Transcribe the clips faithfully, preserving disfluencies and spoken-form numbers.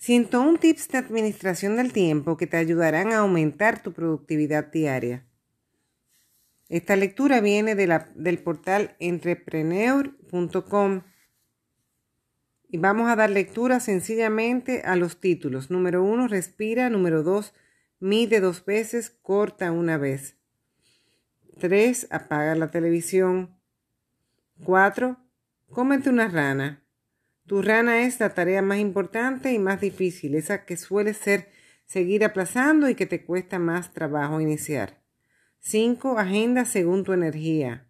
ciento uno tips de administración del tiempo que te ayudarán a aumentar tu productividad diaria. Esta lectura viene de la, del portal entrepreneur punto com y vamos a dar lectura sencillamente a los títulos. Número uno, respira. Número dos, mide dos veces, corta una vez. tres, apaga la televisión. cuatro, cómete una rana. Tu rana es la tarea más importante y más difícil, esa que suele ser seguir aplazando y que te cuesta más trabajo iniciar. cinco, agenda según tu energía.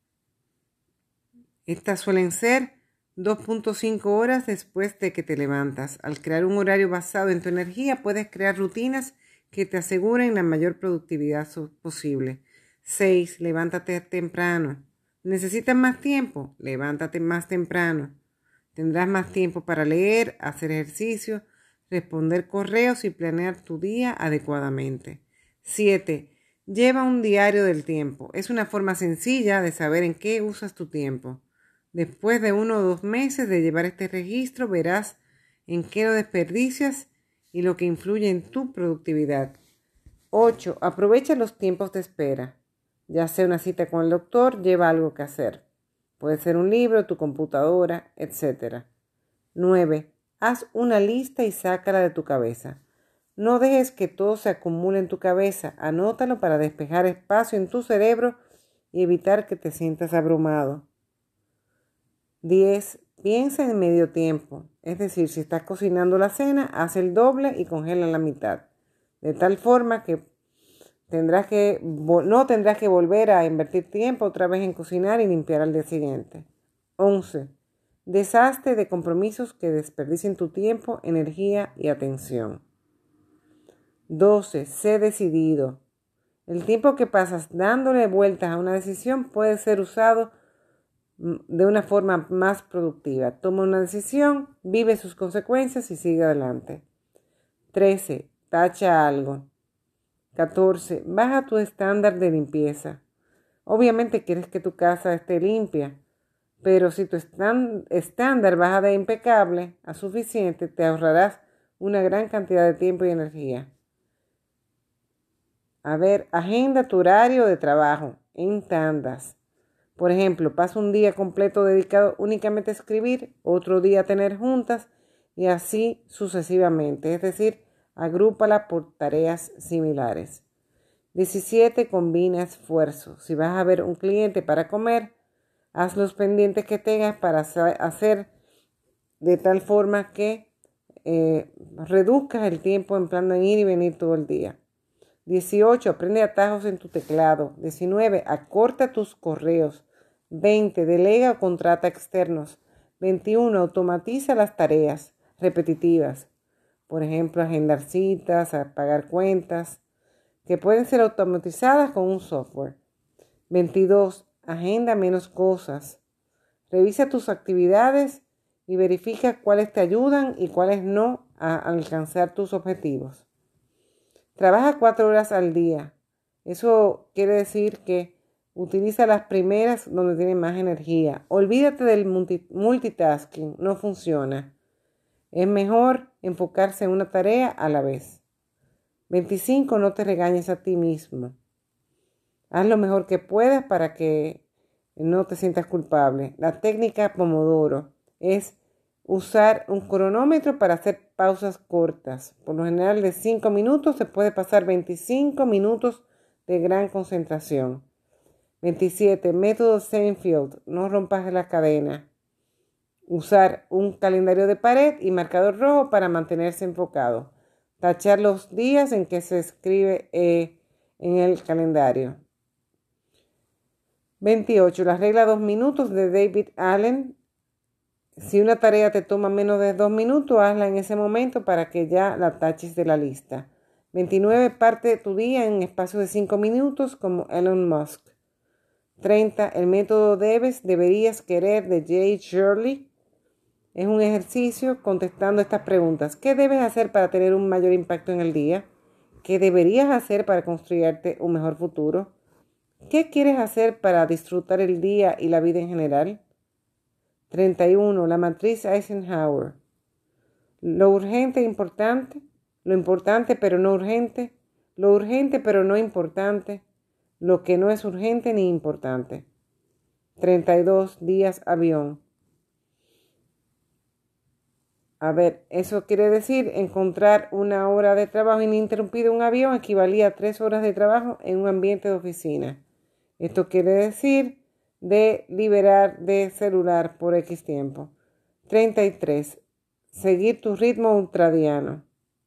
Estas suelen ser dos punto cinco horas después de que te levantas. Al crear un horario basado en tu energía, puedes crear rutinas que te aseguren la mayor productividad posible. seis, levántate temprano. ¿Necesitas más tiempo? Levántate más temprano. Tendrás más tiempo para leer, hacer ejercicio, responder correos y planear tu día adecuadamente. siete. Lleva un diario del tiempo. Es una forma sencilla de saber en qué usas tu tiempo. Después de uno o dos meses de llevar este registro, verás en qué lo desperdicias y lo que influye en tu productividad. ocho. Aprovecha los tiempos de espera. Ya sea una cita con el doctor, lleva algo que hacer. Puede ser un libro, tu computadora, etcétera. nueve. Haz una lista y sácala de tu cabeza. No dejes que todo se acumule en tu cabeza. Anótalo para despejar espacio en tu cerebro y evitar que te sientas abrumado. diez. Piensa en medio tiempo. Es decir, si estás cocinando la cena, haz el doble y congela la mitad. De tal forma que Tendrás que, no tendrás que volver a invertir tiempo otra vez en cocinar y limpiar al día siguiente. once. Deshazte de compromisos que desperdicien tu tiempo, energía y atención. doce. Sé decidido. El tiempo que pasas dándole vueltas a una decisión puede ser usado de una forma más productiva. Toma una decisión, vive sus consecuencias y sigue adelante. trece. Tacha algo. catorce. Baja tu estándar de limpieza. Obviamente quieres que tu casa esté limpia, pero si tu estándar baja de impecable a suficiente, te ahorrarás una gran cantidad de tiempo y energía. A ver, agenda tu horario de trabajo en tandas. Por ejemplo, pasa un día completo dedicado únicamente a escribir, otro día a tener juntas y así sucesivamente. Es decir, agrúpala por tareas similares. diecisiete. Combina esfuerzos. Si vas a ver un cliente para comer, haz los pendientes que tengas para hacer de tal forma que eh, reduzcas el tiempo en plan de ir y venir todo el día. dieciocho. Aprende atajos en tu teclado. diecinueve. Acorta tus correos. veinte. Delega o contrata externos. veintiuno. Automatiza las tareas repetitivas. Por ejemplo, agendar citas, pagar cuentas, que pueden ser automatizadas con un software. veintidós. Agenda menos cosas. Revisa tus actividades y verifica cuáles te ayudan y cuáles no a alcanzar tus objetivos. Trabaja cuatro horas al día. Eso quiere decir que utiliza las primeras donde tienes más energía. Olvídate del multitasking, no funciona. Es mejor enfocarse en una tarea a la vez. veinticinco. No te regañes a ti mismo. Haz lo mejor que puedas para que no te sientas culpable. La técnica Pomodoro es usar un cronómetro para hacer pausas cortas. Por lo general de cinco minutos se puede pasar veinticinco minutos de gran concentración. veintisiete. Método Seinfeld. No rompas la cadena. Usar un calendario de pared y marcador rojo para mantenerse enfocado. Tachar los días en que se escribe eh, en el calendario. veintiocho. La regla dos minutos de David Allen. Si una tarea te toma menos de dos minutos, hazla en ese momento para que ya la taches de la lista. veintinueve. Parte tu día en espacios de cinco minutos como Elon Musk. treinta. El método debes, deberías, querer de Jay Shirley. Es un ejercicio contestando estas preguntas. ¿Qué debes hacer para tener un mayor impacto en el día? ¿Qué deberías hacer para construirte un mejor futuro? ¿Qué quieres hacer para disfrutar el día y la vida en general? treinta y uno. La matriz Eisenhower. Lo urgente e importante, lo importante pero no urgente, lo urgente pero no importante, lo que no es urgente ni importante. treinta y dos días avión. A ver, eso quiere decir encontrar una hora de trabajo ininterrumpido en un avión equivalía a tres horas de trabajo en un ambiente de oficina. Esto quiere decir de liberar de celular por X tiempo. treinta y tres. Seguir tu ritmo ultradiano.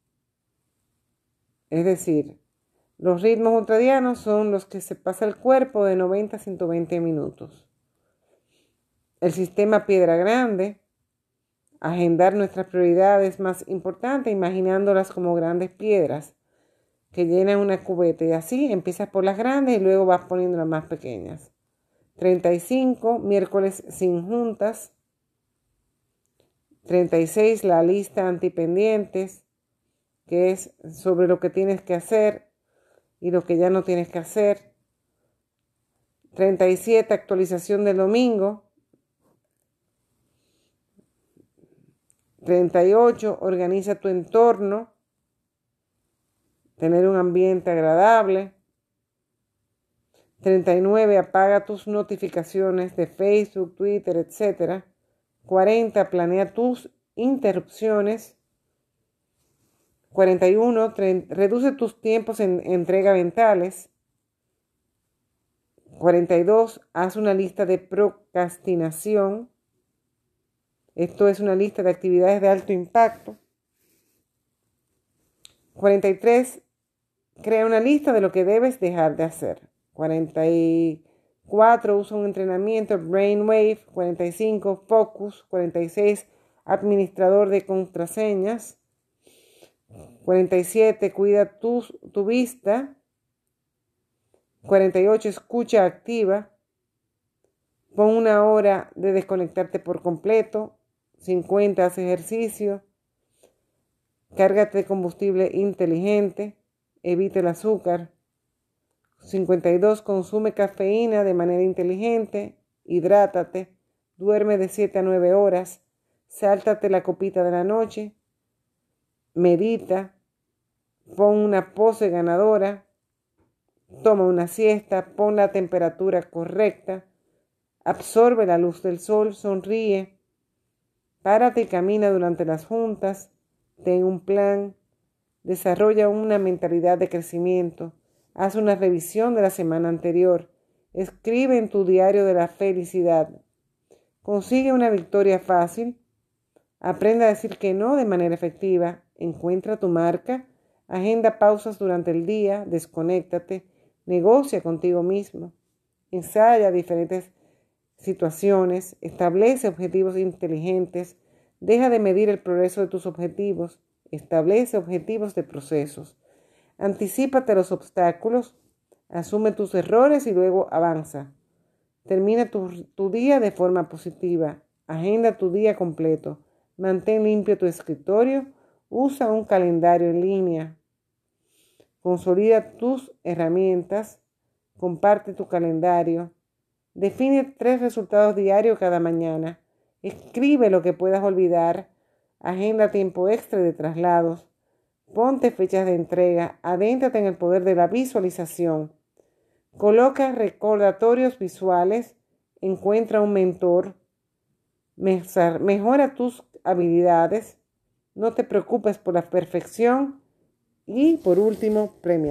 Es decir, los ritmos ultradianos son los que se pasa el cuerpo de noventa a ciento veinte minutos. El sistema Piedra Grande. Agendar nuestras prioridades más importantes, imaginándolas como grandes piedras que llenan una cubeta. Y así empiezas por las grandes y luego vas poniendo las más pequeñas. treinta y cinco, miércoles sin juntas. treinta y seis, la lista antipendientes, que es sobre lo que tienes que hacer y lo que ya no tienes que hacer. treinta y siete, actualización del domingo. treinta y ocho, organiza tu entorno, tener un ambiente agradable. treinta y nueve, apaga tus notificaciones de Facebook, Twitter, etcétera. cuarenta, planea tus interrupciones. cuarenta y uno, reduce tus tiempos en entrega mentales. cuarenta y dos, haz una lista de procrastinación. Esto es una lista de actividades de alto impacto. cuarenta y tres, crea una lista de lo que debes dejar de hacer. cuarenta y cuatro, usa un entrenamiento Brainwave. cuarenta y cinco, Focus. cuarenta y seis, administrador de contraseñas. cuarenta y siete, cuida tu, tu vista. cuarenta y ocho, escucha activa. Pon una hora de desconectarte por completo. cincuenta, haz ejercicio. Cárgate de combustible inteligente. Evita el azúcar. cincuenta y dos, consume cafeína de manera inteligente. Hidrátate. Duerme de siete a nueve horas. Sáltate la copita de la noche. Medita. Pon una pose ganadora. Toma una siesta. Pon la temperatura correcta. Absorbe la luz del sol. Sonríe. Párate y camina durante las juntas. Ten un plan. Desarrolla una mentalidad de crecimiento. Haz una revisión de la semana anterior. Escribe en tu diario de la felicidad. Consigue una victoria fácil. Aprende a decir que no de manera efectiva. Encuentra tu marca. Agenda pausas durante el día. Desconéctate. Negocia contigo mismo. Ensaya diferentes situaciones. Establece objetivos inteligentes. Deja de medir el progreso de tus objetivos. Establece objetivos de procesos. Anticípate a los obstáculos. Asume tus errores y luego avanza. Termina tu, tu día de forma positiva. Agenda tu día completo. Mantén limpio tu escritorio. Usa un calendario en línea. Consolida tus herramientas. Comparte tu calendario. Define tres resultados diarios cada mañana. Escribe lo que puedas olvidar. Agenda tiempo extra de traslados. Ponte fechas de entrega. Adéntrate en el poder de la visualización. Coloca recordatorios visuales. Encuentra un mentor. Mejora tus habilidades. No te preocupes por la perfección. Y por último, premia.